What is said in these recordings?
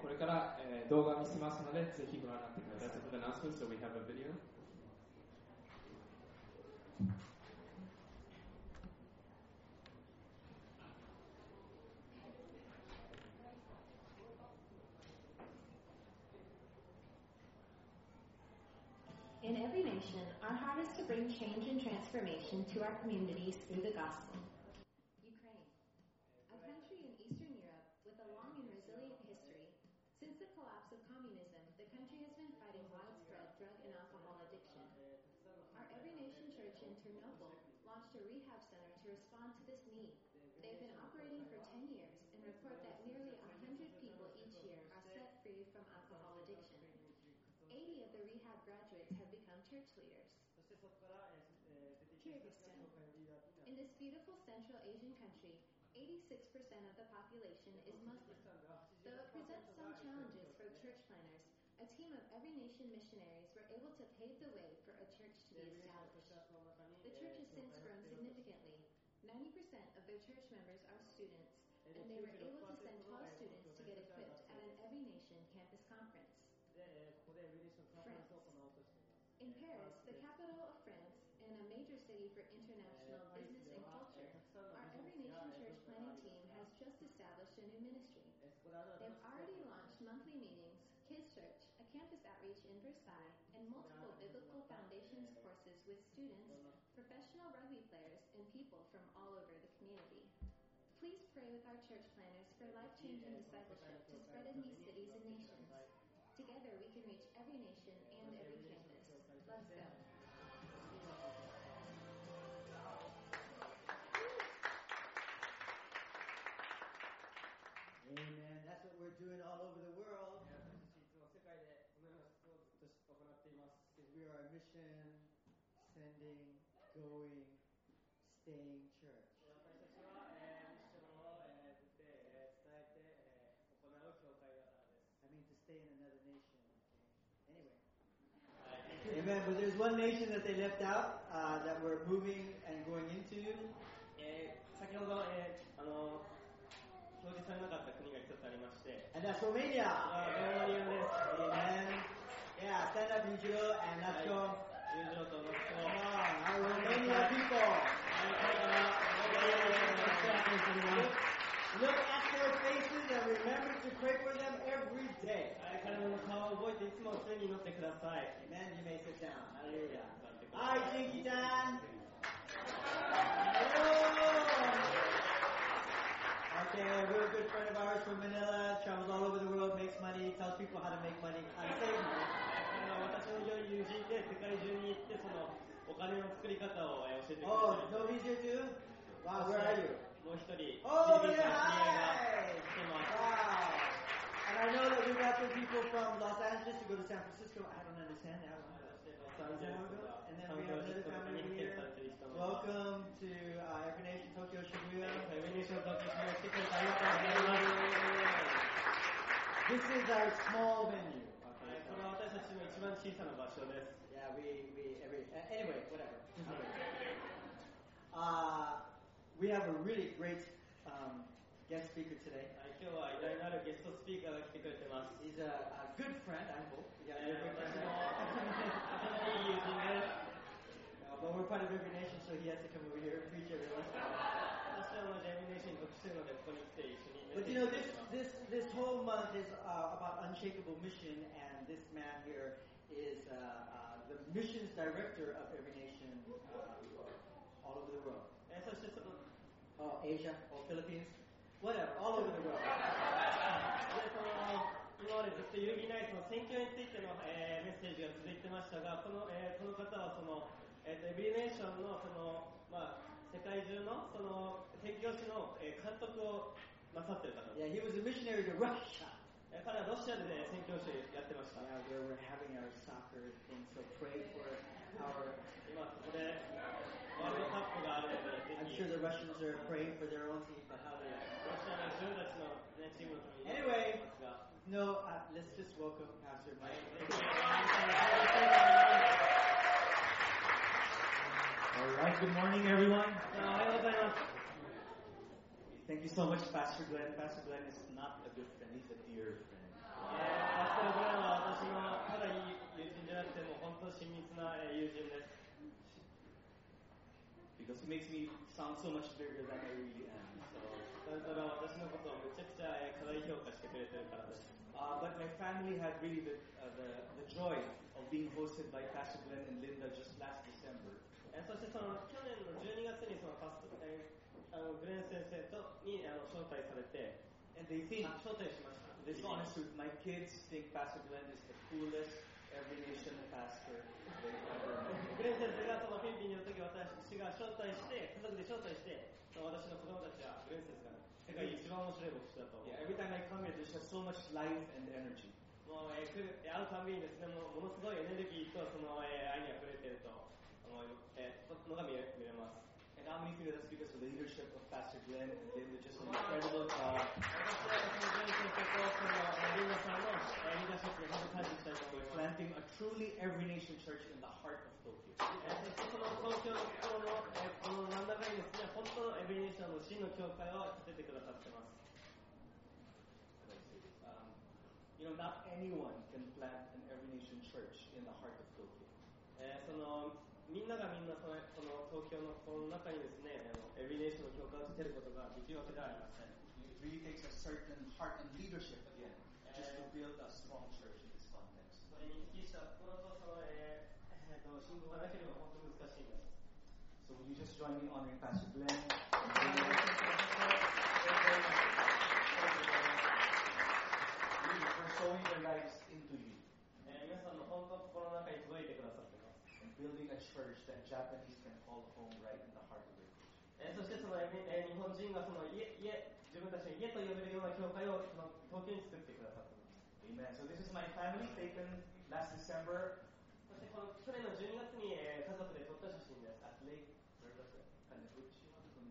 これから、動画見せますので、ぜひご覧になってください。That's the announcement, so we have a video. In every nation, our heart is to bring change and transformation to our communities through the gospel. Ukraine, a country in Eastern Europe with a long and resilient history. Since the collapse of communism, the country has been fighting widespread drug and alcohol addiction. Our Every Nation Church in Ternopil launched a rehab center to respond to this need. They've been operating for 10 years and report that nearly 100 people each year are set free from alcohol addiction. 80 of the rehab graduates have become church leaders. Kyrgyzstan. In this beautiful Central Asian country, 86% of the population is Muslim. Though it presents some challenges for church planners, a team of Every Nation missionaries were able to pave the way for a church to be established. The church has since grown significantly. 90% of their church members are students, and they were able to send 12 students to get equipped at an Every Nation campus conference. France. In Paris, the capital of France and a major city for international business and culture, our Every Nation Church planning team has just established a new ministry. They've already launched monthly meetings, kids church, a campus outreach in Versailles, and multiple biblical foundations courses with students, professional rugby players, and people from all over the community. Please pray with our church planners for life-changing discipleship to spread in these cities and nations. Together we can reach every nation and every campus. Let's go. Amen. That's what we're doing all over the world. Because we are a mission, sending, going, staying church. I mean to stay in another nation. Okay. Anyway. Amen. But there's one nation that they left out that we're moving and going into. 先ほど、表示されなかった国が一つありまして、 And that's Romania. ローマニアです。 Amen. Yeah, stand up, Yujiro, and let's go. 友情とノット。 Come on, our Romania people. Look at their faces and remember to pray for them every day. 彼らの顔を覚えていつも手に乗ってください。 Amen. You may sit down. Hallelujah. Hi, Jinky-chan. Okay, a real good friend of ours from Manila, travels all over the world, makes money, tells people how to make money, how to save money. 私の良い友人で世界中に行ってそのお金の作り方を教えてくれて Oh, no, he's here too? Wow, where are you? もう一人、 Oh, フィリピン there, の知り合いが hi! 来てます。 Wow. And I know that we've got some people from Los Angeles to go to San Francisco. I don't understand that one. And then we have another family over here. Welcome to Every Nation Tokyo Shibuya. This is our small venue. Okay. これは私たちの一番小さな場所です。 Yeah, anyway, whatever. We have a really great guest speaker today. 今日は偉大なるゲストスピーカーが来てくれてます。 He's a good friend, I hope. Yeah, you're a good 私 friend. のいい友人です。 But we're part of Every Nation, so he has to come over here and preach every once in a while. 私はジェミネーションに属しているので、ここに来て一緒に。 But you know, this whole month is about unshakable mission, and this man here is the missions director of Every Nation all over the world. そしてその Asia, or Philippines, whatever, all over the world. 今までずっと揺るぎないその選挙についての、メッセージが続いてましたが、この方はその、エビネーションのその、世界中のその宣教師の、監督をなさっている方です。 Yeah, he was a missionary to Russia. 彼はロシアで、宣教師やってました。 Yeah, where we're having our soccer thing, so pray for our. 今ここでワールドカップがあるので、 I'm sure the Russians are praying for their own team, but how they. ロシアの自分たちの、チームのために Anyway, ますが。 no, let's just welcome Pastor Mike. All right, good morning, everyone. おはようございます。 Thank you so much, Pastor Glenn. Pastor Glenn is not a good friend, he's a dear friend. so much bigger than I really am. だから私のことをめちゃくちゃ過大評価してくれてるからです。 But my family had really the joy of being hosted by Pastor Glenn and Linda just last December. そしてその去年の12月にそのグレン先生に招待されて、 And they think, 招待しました。 this is honest truth, my kids think Pastor Glenn is the coolest every nation pastor they've ever met. グレン先生がそのフィリピンにいるとき、私が招待して、家族で招待して、私の子供たちはグレン先生が世界で一番面白い牧師だと思う。 Yeah, every time I come here, there's just so much life and energy. もう会うたんびにですね、ものすごいエネルギーとその愛にあふれていると思うのが見れます。 And how many feel that's because of the leadership of Pastor Glenn and Linda, just an incredible job. Planting a truly every nation church in the heart of Tokyo. Not anyone can plant an every nation church in the heart of Tokyo. みんながみんなこの東京のこの中にですね、エビネーションの教会を建てることができるわけではありません。 It really takes a certain heart and leadership again just to build a strong church in this context. それに適した心と信仰がなければ本当に難しいんです。 So will you just join me honoring Pastor Glenn? For sowing their lives into you. 皆さんの本当心の中に届いてくださってます。 And building a church that Japanese can call home right in the heart of their culture. そしてその日本人がその自分たちの家と呼べるような教会をその東京に作ってくださってます。 Amen. So this is my family taken last December. そしてこの去年の12月に家族で撮った写真です。 At Lake, where was it? Kaneguchi?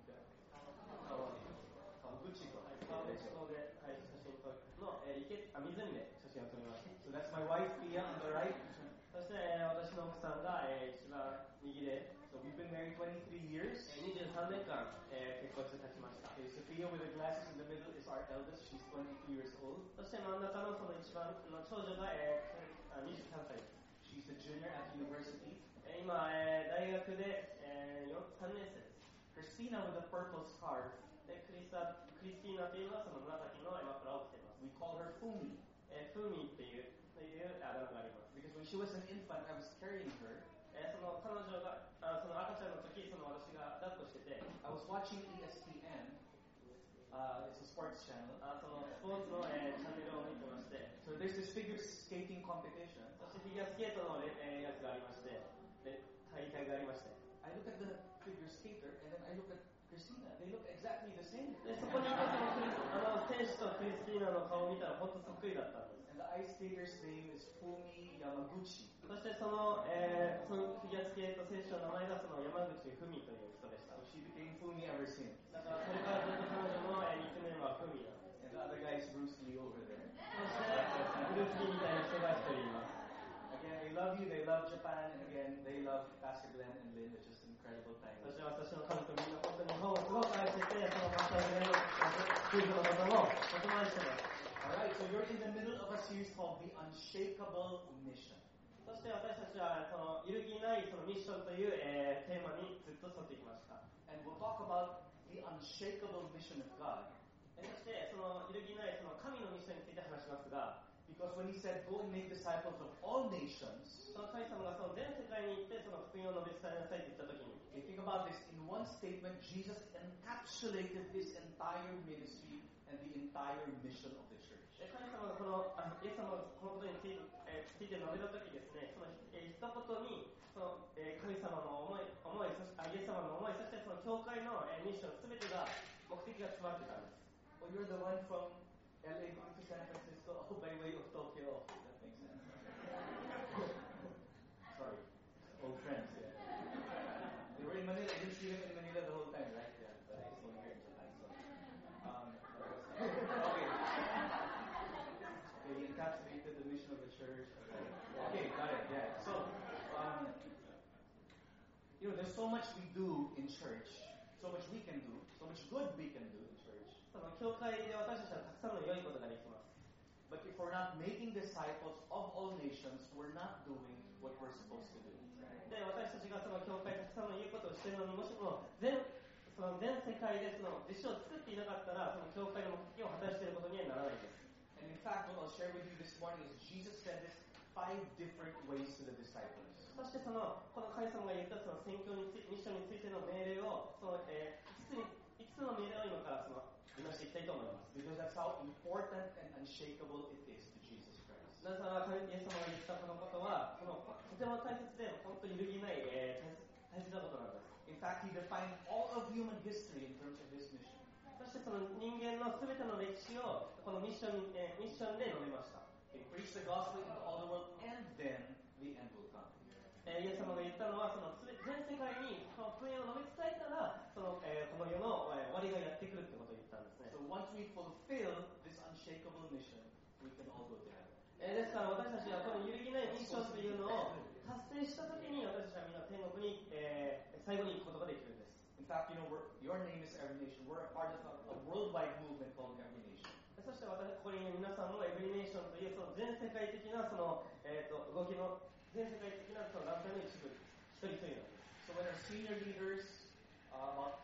Kawaguchi. 川口湖で写真撮るの湖で写真を撮りました。 So that's my wife Pia on the right. そして私の奥さんが一番右で。 So we've been married 23 years. 23年間結婚して経ちました。 Okay, Sophia with the glasses in the middle is our eldest. She's 22 years old. そして真ん中のその一番の長女が23歳です。 She's a junior at university. 今大学で3年生です。 Christina with the purple scarf. でクリスティーナというのはその紫のマフラーを着ています。 We call her Fumi. フーミーっていうあだ名があります。 Because when she was an infant, I was carrying her. その彼女がその赤ちゃんの時、その私が抱っこしてて、 I was watching ESPN. It's a sports channel. そのスポーツのチャンネルを見てまして、 So there's this figure skating competition. そしてフィギュアスケートのやつがありまして、で大会がありまして、 I look at the figure skater and then I look at Christina. They look exactly the same. でそこにいた選手とクリスティーナの顔を見たら本当そっくりだったんです。 And the ice skater's name is Fumi Yamaguchi. そしてそのフィギュアスケート選手の名前がその山口文という人でした。 So she became Fumi ever since. だからそれからずっと彼女のニックネームは文なんです。 And the other guy is Bruce Lee over there. そしてブルース・リーみたいな人が一人います。 Again, they love you, they love Japan, and again, they love Pastor Glenn and Linda. Just an incredible time. そして私の家族みんな本当に日本をすごく愛してて、そのパスタグレンの夫婦のこともとても愛してます。 Alright, so you're in the middle of a series called The Unshakable Mission. そして私たちはその揺るぎないそのミッションというテーマにずっと沿ってきました。 And we'll talk about the unshakable mission of God. そしてその揺るぎないその神のミッションについて話しますが、 Because when he said, go and make disciples of all nations, その神様がその全世界に行ってその福音を述べ伝えなさいと言ったときに、 you think about this, in one statement, Jesus encapsulated his entire ministry and the entire mission of the church. 神様がこのイエス様がこのことについて述べたときですね、その一言にその神様の思い、イエス様の思い、そしてその教会のミッションすべてが目的が詰まってたんです。 Oh, you're the one from LA going to San Francisco, oh, by way of Tokyo. That makes sense. Sorry, old friends. Yeah. They were in Manila. I didn't see them in Manila the whole time, right? Yeah, but I saw them here in Japan. So, okay. He encapsulated the mission of the church. Okay, got it. Yeah. So, there's so much we do in church, so much we can do, so much good we can do in church. その教会で私たちはたくさんの良いことができます。 But if we're not making disciples of all nations, we're not doing what we're supposed to do. で、私たちがその教会たくさんの良いことをしているのに、もしも全その全世界でその弟子を作っていなかったら、その教会の目的を果たしていることにはならないです。 And in fact, what I'll share with you this morning is Jesus said this 5 different ways to the disciples. そしてこの神様が言ったその宣教について、ミッションについての命令を、5つの命令を今から見ましていきたいと思います。 Because that's how important and unshakable it is to Jesus Christ. なぜならイエス様が言ったこのことは、とても大切で、本当に揺るぎない、大切なことなんです。 In fact, he defined all of human history in terms of his mission. そしてその人間のすべての歴史をこのミッションで述べました。 He preached the gospel into all the world, and then the end will come. イエス様が言ったのは、その全世界にこの福音を述べ伝えたら、この世の終わりがやってくるということを言ったんですね。 So once we fulfill this unshakable mission, we can all go to heaven. ですから私たちはこの揺るぎないミッションというのを達成したときに、私たちはみんな天国に、最後に行くことができるんです。 In fact, your name is Every Nation. We're a part of a worldwide movement called Every Nation. そしてここにいる皆さんもエブリネーションというその全世界的なその、動きの全世界的なその団体の一人というのです。 So when our senior leaders, about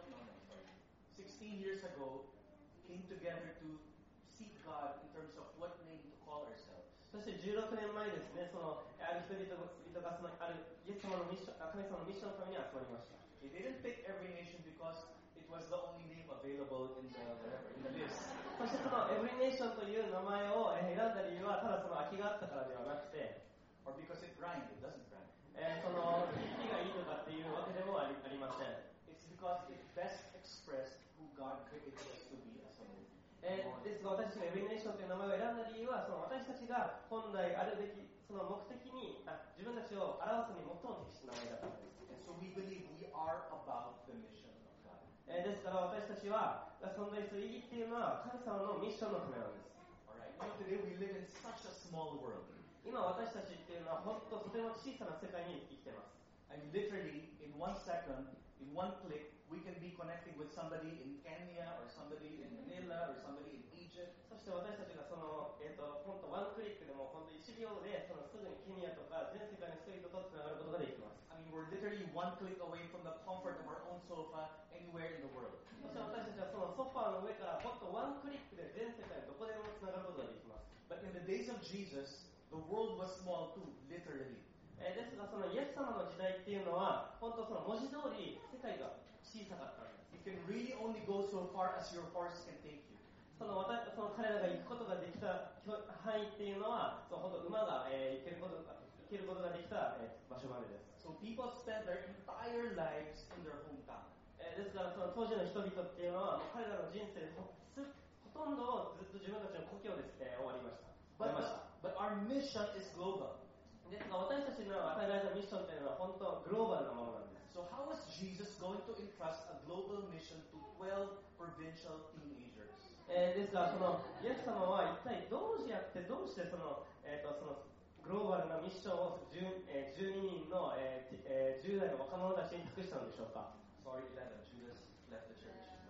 16 years ago, came together to seek God in terms of what name to call ourselves. そして16年前ですね、そのある人々がそのあるイエス様のミッション、神様のミッションのために集まりました。 They didn't pick Every Nation because it was the only name available in the list. そしてそのエブリネーションという名前を選んだ理由はただその空きがあったからではなくて、 or because it rhymed. It doesn't rhyme. その響きがいいとかっていうわけでもありません。 It's because it best expressed who God created us to be as a movement. ですが私たちがエブリネーションという名前を選んだ理由は、その私たちが本来あるべきその目的に自分たちを表すに最も適した名前だったのです。 And so we believe we are about the mission of God. ですから私たちは存在する意義っていうのは神様のミッションのためなんです。 Alright. Today we live in such a small world. 今私たちっていうのは本当とても小さな世界に生きています。 I mean, literally, in 1 second, in one click, we can be connecting with somebody in Kenya or somebody in Manila or somebody in Egypt. そして私たちがその、本当ワンクリックでも本当1秒でそのすぐにケニアとか全世界の人々とつながることができます。 I mean, we're literally one click away from the comfort of our own sofa anywhere in the world. そして私たちはそのソファーの上から本当ワンクリックで全世界どこでもつながることができます。 But in the days of Jesus, the world was small too, literally. ですがそのイエス様の時代っていうのは本当その文字通り世界が小さかったんです。 You can really only go so far as your horse can take you. その彼らが行くことができた範囲っていうのは、本当馬が行けることができた場所までです。 So people spent their entire lives in their hometown. ですからその当時の人々っていうのは彼らの人生ほとんどをずっと自分たちの故郷で終わりました。 But our mission is global. ですが私たちの与えられたミッションっていうのは本当グローバルなものなんです。 So how is Jesus going to entrust a global mission to 12 provincial teenagers? ですからそのイエス様は一体どうしてそのグローバルなミッションを12人の、10代の若者たちに尽くしたのでしょうか。 Sorry, 11. Judas left the church.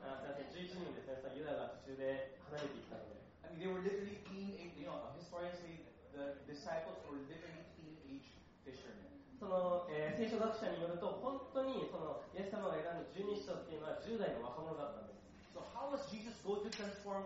11人ですね。ユダが途中で離れていったので。 I mean, they were literally teenage. Historians say the disciples were literally teenage fishermen. その、聖書学者によると本当にそのイエス様が選んだ12使徒っていうのは10代の若者だったんです。 So how was Jesus going to transform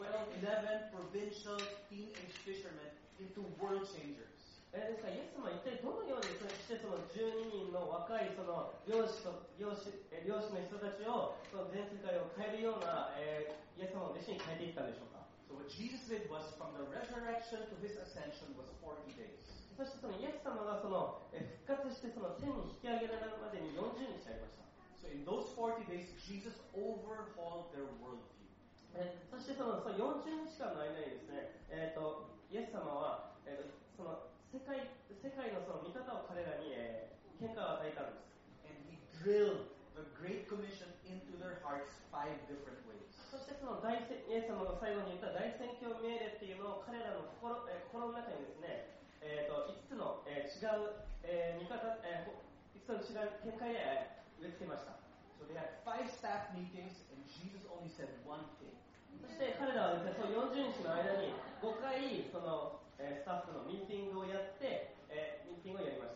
11 provincial teenage fishermen into world changers? ですからイエス様は一体どのようにしてその12人の若いその漁師の人たちをその全世界を変えるような、イエス様の弟子に変えていったんでしょうか。 So what Jesus did was from the resurrection to his ascension was 40 days. そしてそのイエス様がその復活してその天に引き上げられるまでに40日ありました。 So in those 40 days, Jesus overhauled their worldview. そしてその40日間の間にですね、イエス様は、その世界のその見方を彼らに、変化を与えたんです。 And he drilled the Great Commission into their hearts 5 different ways. そしてそのイエス様が最後に言った大宣教命令っていうのを彼らの心の中にですね、5つの、違う、見方、5つの違う見解で植え付けました。 So they had 5 staff meetings and Jesus only said one thing. そして彼らはですね、その40日の間に5回その、スタッフのミーティングをやって、ミーティングをやりました。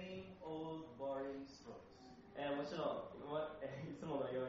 Same old boring stories. もちろん、いつものよう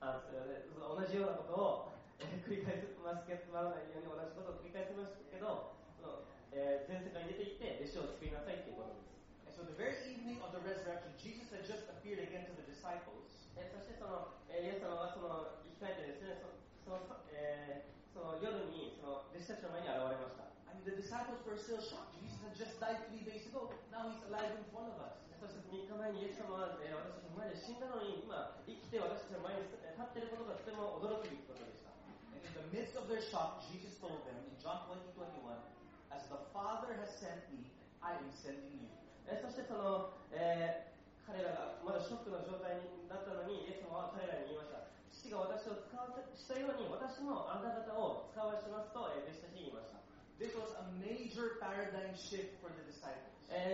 同じようなことを、繰り返しますけど、つまらないように同じことを繰り返しますけど、全世界に出ていって弟子を作りなさいということです。 And so the very evening of the resurrection, Jesus had just appeared again to the disciples. そしてイエス様が生き返ってですね、その夜に弟子たちの前に現れました。 I mean, the disciples were still shocked. Jesus had just died 3 days ago. Now he's alive in front of us. そして3日前にイエス様は、私たちの前で死んだのに、今生きて私たちの前に立っていることがとても驚くべきことでした。 And in the midst of their shock, Jesus told them in John 20:21, "As the Father has sent me, I am sending you." そして彼らがまだショックの状態になったのに、イエス様は彼らに言いました。父が私を使わしたように、私もあなた方を使わしますと、弟子たちに言いました。 This was a major paradigm shift for the disciples.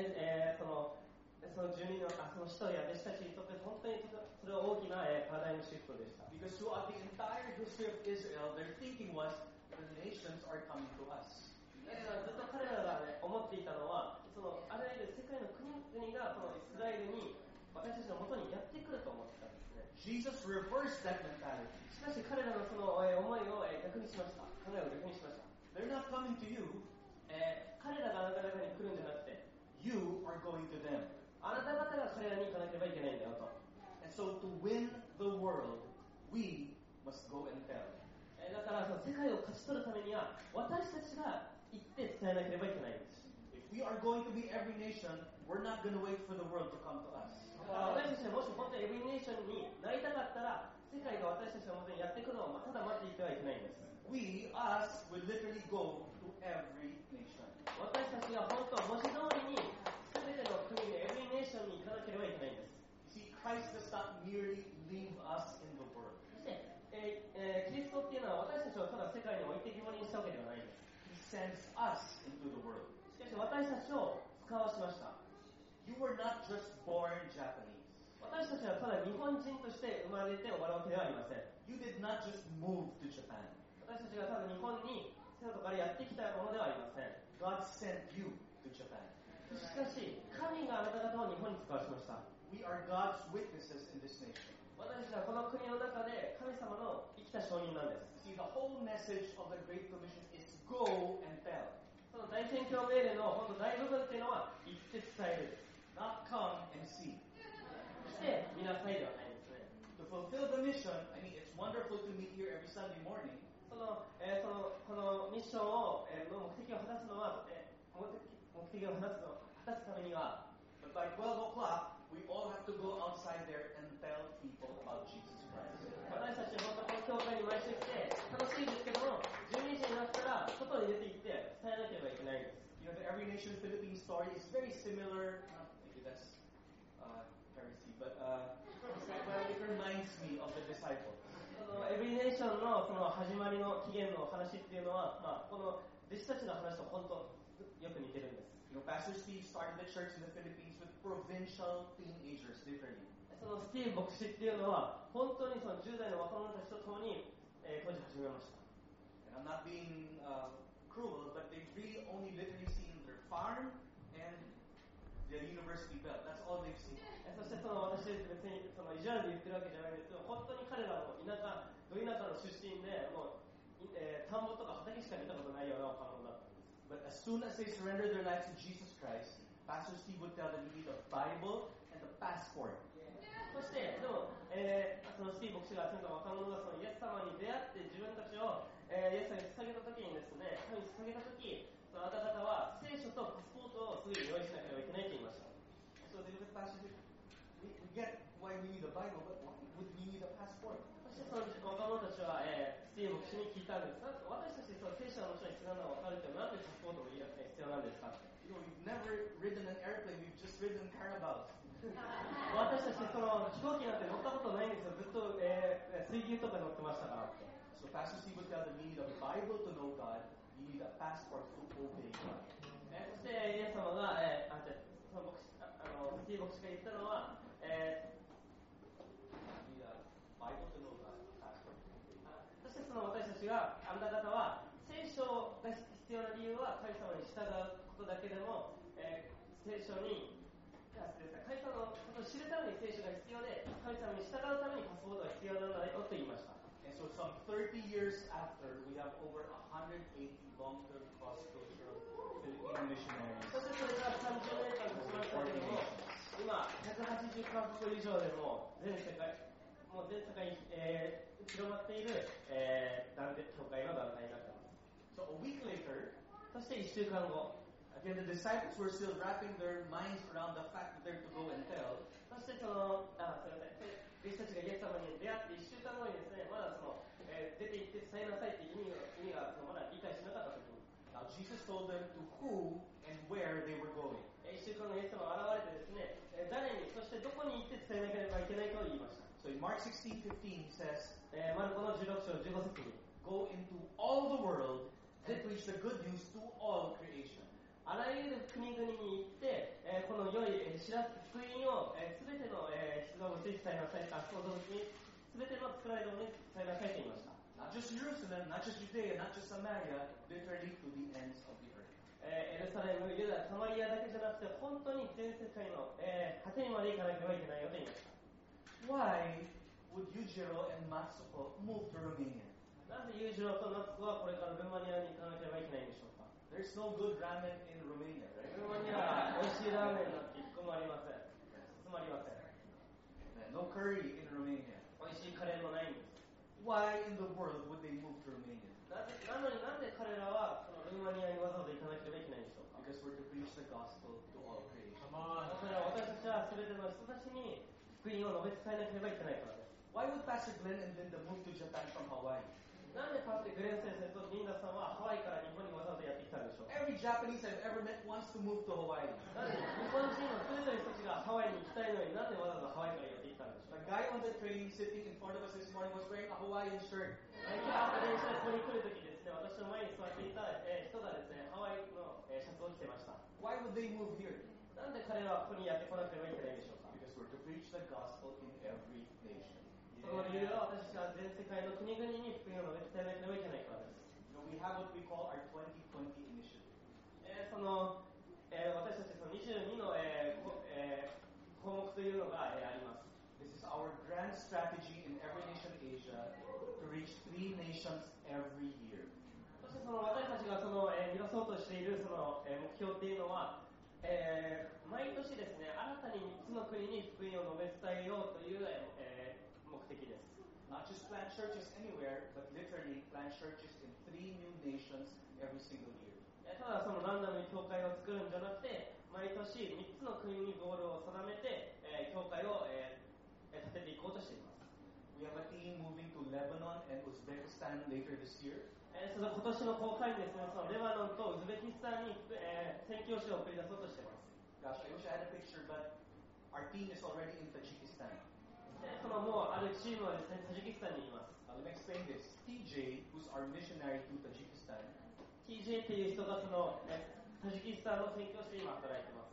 その12のその使徒や弟子たちにとって本当にそれは大きなパラダイムシフトでした。 Because throughout the entire history of Israel, their thinking was, the nations are coming to us. ずっと彼らが、思っていたのは、あらゆる世界の国々がこのイスラエルに私たちの元にやってくると思ってたんですね。 Jesus reversed that mentality. しかし彼らのその、思いを逆にしました。考えを逆にしました。 They're not coming to you. 彼らがあなた方に来るんじゃなくて、 You are going to them. あなた方が彼らに行かなければいけないんだよと。 And so to win the world, we must go and tell. だからその世界を勝ち取るためには私たちが行って伝えなければいけないんです。 If we are going to be every nation, we're not going to wait for the world to come to us. 私たちはもし本当にエブリネーションになりたかったら、世界が私たちの元にやってくるのをただ待っていてはいけないんです。 We, us, will literally go to every nation. 私たちが本当、文字通りに全ての国でエブリネーションに行かなければいけないんです。 See, Christ does not merely leave us in the world. そして、キリストっていうのは私たちをただ世界に置いてきぼりにしたわけではないんです。 He sends us into the world. しかし私たちを使わしました。 You were not just born Japanese. 私たちはただ日本人として生まれて終わるわけではありません。 You did not just move to Japan. 私たちがただ日本に外からやってきたものではありません。 God sent you to Japan. しかし、神があなた方を日本に使わしました。 We are God's witnesses in this nation. 私たちはこの国の中で神様の生きた証人なんです。 See, the whole message of the Great Commission is go and tell. その大宣教命令の本当大部分っていうのは言って伝える。 Not come and see. して見なさいではないんですね。 To fulfill the mission, I mean, it's wonderful to meet here every Sunday morning. このミッションを、の目的を果たすのは、目的を果たすためには、 But by 12 o'clock, we all have to go outside there and tell people about Jesus Christ. 私たち本当この教会に毎週来て楽しいですけども、12時になったら外に出て行って伝えなければいけないんです。 You know, the Every Nation Philippines story is very similar. Maybe that's heresy, but it reminds me of the disciples. エブリネーションのその始まりの起源の話っていうのは、この弟子たちの話と本当よく似てるんです。 You know, Pastor Steve started the church in the Philippines with provincial teenagers, literally. そのスティーブ牧師っていうのは本当にその10代の若者たちと共に、当時始めました。 And I'm not being cruel, but they've really only literally seen their farm and the university belt. That's all they've seen. そして私別にその意地悪で言ってるわけじゃないんですけど、本当に彼らのど田舎の出身でもう、田んぼとか畑しか見たことないような若者だったんです。 But as soon as they surrendered their lives to Jesus Christ, Pastor Steve would tell them you need a Bible and a passport. そしてでも、そのスティーブ牧師が集めた若者がそのイエス様に出会って自分たちを、イエス様に捧げた時にですね、神に捧げた時、そのあなた方は聖書とパスポートをすぐに用意しなければいけないと言いました。 So they look at Pastor Steve. We get why we need a Bible, but why would we need a passport? そしてその若者たちは、スティーブ牧師に聞いたんですが、私たちその聖書のもちろん必要なのは分かるけど、なんでパスポートが必要なんですかって。 You know, we've never ridden an airplane, we've just ridden caravels. 私たちその飛行機なんて乗ったことないんですよ。ずっと、水牛とか乗ってましたからって。 So Pastor Steve would tell them you need a Bible to know God, you need a passport to obey God. そしてイエス様が、そのスティーブ牧師が言ったのは、そしてその私たちがあなた方は聖書が必要な理由は神様に従うことだけでも、聖書に神様のことを知るために聖書が必要で、神様に従うためにパスポートが必要なんだよと言いま over 180 long-term cross-cultural Filipino missionaries そしてそれが30年間経ちましたけども、今、180カ国以上でも全世界に、広まっている、教会の団体になっています。 So a week later, そして1週間後、 again the disciples were still wrapping their minds around the fact that they're to go and tell. そしてその、すみません、弟子たちがイエス様に出会って1週間後にですね、まだその、出て行って伝えなさいっていう意味がまだ理解しなかったときに、 Now Jesus told them to who and where they were going. 1週間のイエス様が現れてですね、誰に、そしてどこに行って伝えなければいけないかを言いました。 So in Mark 16:15 he says, マルコの16章15節に、 go into all the world and preach the good news to all creation. あらゆる国々に行って、この良い福音をすべての人が持ち伝えなさい、創造物にすべての作られたものに伝えなさいと言いました。 Not just Jerusalem, not just Judea, not just Samaria, literally to the ends of the earth. エルサレム、ユダ、サマリアだけじゃなくて、本当に全世界の、果てにまで行かなければいけないよと言いました。 Why would Yujiro and Matsuko move to Romania? なぜユージロとマツコはこれからルーマニアに行かなければいけないんでしょうか。 There's no good ramen in Romania, ル right? ーマニアは美味しいラーメンなんて一個もありません。つまりません。 No curry in Romania. 美味しいカレーもないんです。 Why in the world would they move to Romania? なのになんで彼らはそのルーマニアにわざわざ行かなければいけないんでしょうか。 Because we're to preach the gospel to all creation. それは私たちは全ての人たちに福音を述べ伝えなければいけないからです。 Why would Pastor Glenn and Linda move to Japan from Hawaii? なんでパステグレン先生とリンダさんはハワイから日本にわざわざやってきたんでしょうか。 Every Japanese I've ever met wants to move to Hawaii. なんで日本人の全ての人たちがハワイに行きたいのになんでわざわざハワイからやってきたんでしょう The guy on the train sitting in front of us this morning was wearing a Hawaiian shirt. 今日朝電車でここに来るときですね、私の前に座っていた人がですね、ハワイのシャツを着てました。 Why would they move here? なんで彼らはここにやってこなければいけないんでしょうか。 Because we're to preach the gospel in every nation. その理由は私たちは全世界の国々に福音を述べ伝えなければいけないからです。 We have what we call our 2020 initiative. 私たちその22の、項目というのが、あります。 This is our grand strategy in Every Nation Asia to reach 3 nations every year. そしてその私たちがその、目指そうとしているその、目標っていうのは、毎年ですね、新たに3つの国に福音を述べ伝えようという、目的です。 Not just plant churches anywhere, but literally plant churches in 3 new nations every single year. ただそのランダムに教会を作るんじゃなくて、毎年3つの国にゴールを定めて、教会を、立てていこうとしています。 We have a team moving to Lebanon and Uzbekistan later this year. その今年の公開にですね、そのレバノンとウズベキスタンに、宣教師を送り出そうとしています。 Gosh, I wish I had a picture, but our team is already in Tajikistan. そのもうあるチームはですね、タジキスタンにいます。 Let me explain this. TJ, who's our missionary to Tajikistan, TJ っていう人がその、タジキスタンの宣教師で今働いてます。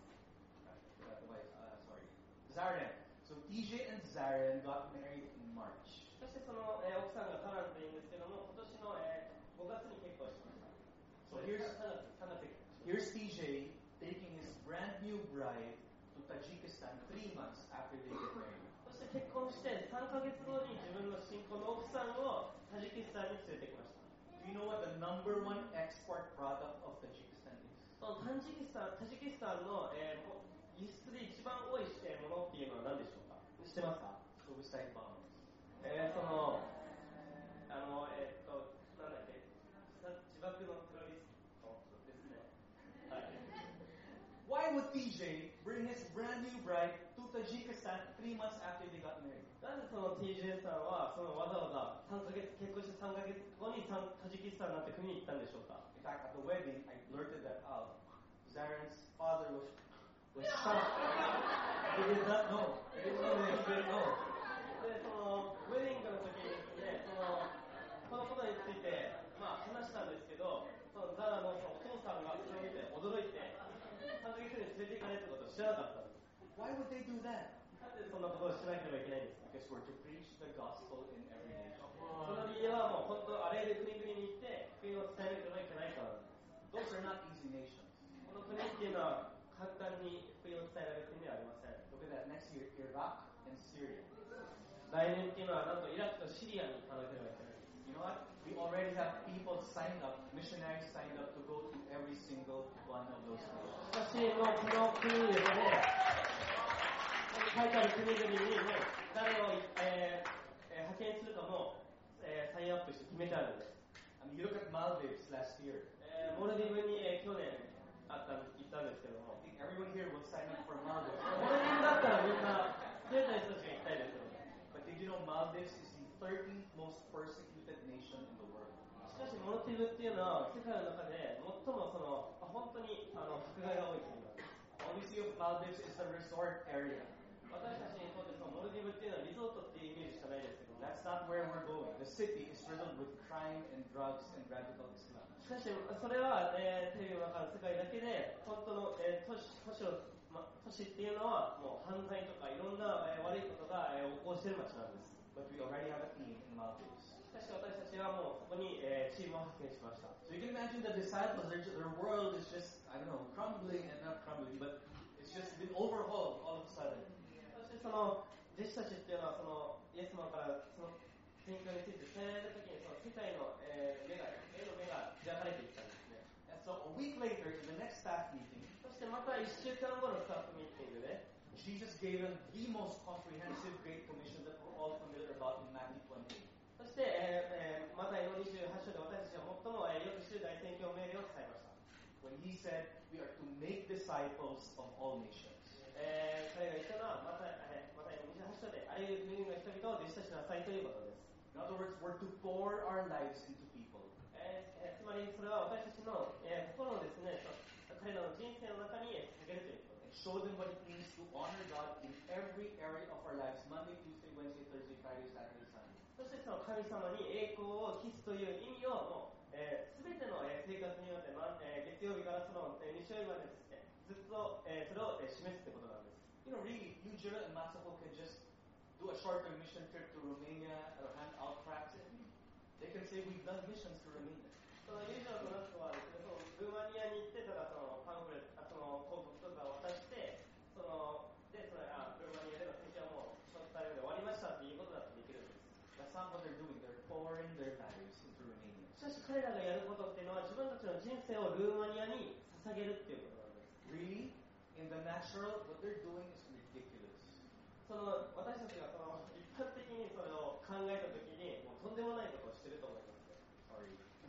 Zaren. So TJ and Zaren got married in March. そしてその、奥さんがタランというんですけども、今年の、5月に結婚しました。 So here's TJ taking his brand new bride to Tajikistan 3 months after they get married. そして結婚して3ヶ月後に自分の新婚の奥さんをタジキスタンに連れてきました。 Do you know what the number 1 export product of Tajikistan is? そのタジキスタンの、輸出で一番多いものっていうのは何でしょうか。知ってますか。 Suicide bombers. そのなんだっけ、自爆のテロリストですね。はい。 Why would TJ bring his brand new bride to Tajikistan 3 months after they got married? なんでその TJ さんはそのわざわざ結婚して3ヶ月後にタジキスタンなんて国に行ったんでしょうか。 In fact, at the wedding, I blurted that out. Zaren's father was shocked. He did not know. He didn't know that he didn't know. で、そのウェディングの時にですね、このことについて、話したんですけど、そのザラのお父さんがそれを見て驚いて、3ヶ月に連れて行かれるってことを知らなかったんです。 Why would they do that? なんでそんなことをしなければいけないんですか。 Because we're to preach the gospel in every nation. その理由はもう本当あらゆる国々に行って福音を伝えなければいけないからなんです。 Those are not easy nations. この国っていうのは簡単に福音を伝えられる国ではありません。 Look at that next year, Iraq and Syria. 来年っていうのはなんとイラクとシリアに行かなければいけない。 You You know what? We already have people signed up, missionaries signed up to go to every single one of those nations. しかし、もうこの国々で、書いてある国々にも誰を、派遣するかも、サインアップして決めてあるんです。 I mean, you look at Maldives last year. モルディブに、去年行ったんですけども、 I think everyone here will sign up for Maldives. モルディブだったらみんな、全ての人たちが行きたいですよね。 But did you know Maldives is the 13th most persecuted nation in the world? しかし、モルディブっていうのは、世界の中で最も本当に迫害が多い国なんです。 All we see of Maldives is the resort area. 私たちにとってモルディブっていうのはリゾートっていうイメージしかないですけど、 That's not where we're going. The city is riddled with crime and drugs and radical Islam. しかし、それは、テレビの中の世界だけで、本当の、都市っていうのは、もう犯罪とかいろんな、悪いことが、横行している街なんです。 But we already have a team in Maldives. しかし、私たちはもうそこに、チームを派遣しました。 So you can imagine the disciples, their world is just, I don't know, crumbling and not crumbling, but it's just been overhauled all of a sudden. そしてその弟子たちっていうのはイエス様からその宣教について伝えられた時に世界の目が開かれていったんですね。 And so a week later, in the next staff meeting, そしてまた1週間後のスタッフミーティングで Jesus gave them the most comprehensive Great Commission that we're all familiar about in Matthew 28. そして、マタイの28章で私たちは最も、よく知る大宣教命令を伝えました。 When he said, we are to make disciples of all nations. 彼が言ったのはマタイの28章であらゆる国々の人々を弟子たちなさいということです。 In other words, we're to pour our lives into people. つまりそれは私たちの、心をですね、彼らの人生の中に捧げるということです。 And show them what it means to honor God in every area of our lives. Monday, Tuesday, Wednesday, Thursday, Friday, Saturday, Sunday. そしてその神様に栄光を期すという意味をもう、全ての、生活によって、月曜日からその、日曜日までですね、ずっと、それを、示すということなんです。 You know, really, you, Jira, and Matsuko can just do a short-term mission trip to Romania or hand out tracts. They can say, we've done missions to Romania. そのユージャーとナスコはですね、ルーマニアに行ってたらそのパンフレット、その広告とかを渡して、ルーマニアでの宣教はもうそのタイムで終わりましたっていうことだってできるんです。 That's not what they're doing. They're pouring their lives into Romania. しかし彼らがやることっていうのは自分たちの人生をルーマニアに捧げるっていうことなんです。 Really, in the natural, what they're doing is ridiculous. その私たちがその一般的にそれを考えたときにもうとんでもないことをしてると思います。 Sorry.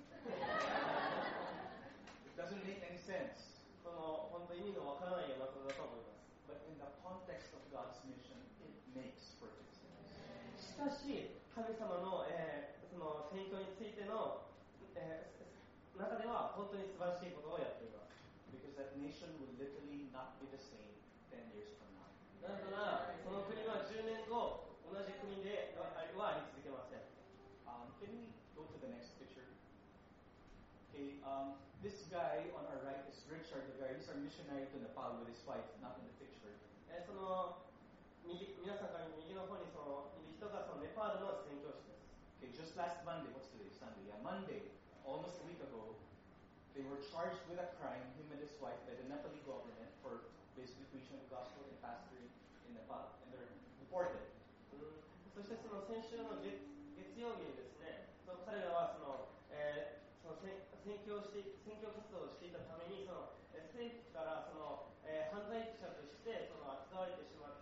It doesn't make any sense. その本当意味のわからないようなことだと思います。 But in the context of God's mission, it makes perfect sense. しかし神様の、その宣教についての、中では本当に素晴らしいことをやっています。 Because that nation will literally not be the same 10 years from now. なぜならその国は10年後同じ国ではあり続けません。 Can we go to the next picture? Okay, this guy on our right is Richard the guy. He's our missionary to Nepal with his wife, not in the picture. その皆さんから右の方にそのいる人がそのネパールの宣教師です。 Okay, just last Monday, what's today? Sunday. Yeah, Monday, almost a week ago, they were charged with a crime, him and his wife, by the Nepali government for basically preaching the gospel and pastoring in Nepal, and they're deported. そしてその先週の月曜日にですね、その彼らはその宣教活動をしていたためにその政府からその、犯罪者としてその扱われてしまって、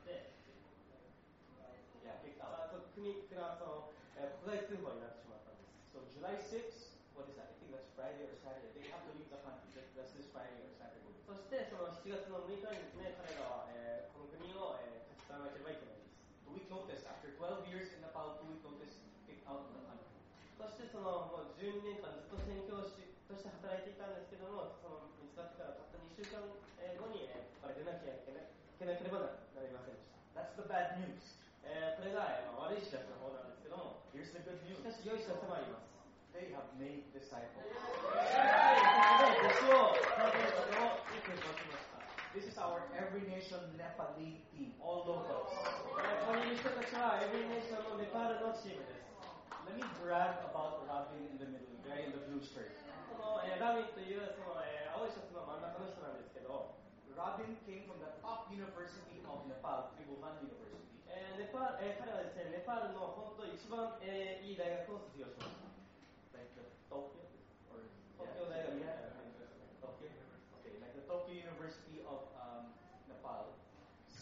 kicked out. 国からその、国外通報になってしまったんです。 So July 6th, what is that? I think that's Friday or Saturday. They have to leave the country. That's this Friday or Saturday. そしてその7月の6日にですね、彼らは、この国を、立ち去らなければいけないです。 2-week notice. After 12 years in Nepal, 2-week notice, kicked out of the country. そしてそのもう12年間ずっと宣教師として働いていたんですけども、その見つかってからたった2週間後に出なきゃいけなければなりませんでした。 That's the bad news. これが悪い知らせの方なんですけども、 Here's the good し news. かし良い知らせもあります。 They have made disciples. 弟子を育てることを決意しました。 This is our Every Nation Nepali team, all locals. ここにいる人たちはエブリネーションのネパールのチームです。 Let me brag about Robin in the middle, the guy in the blue shirt. この、ラミンというその、青いシャツの真ん中の人なんですけど、 Robin came from the top university of Nepal, Tribhuvan University. 彼はですね、ネパールの本当一番、いい大学を卒業しました。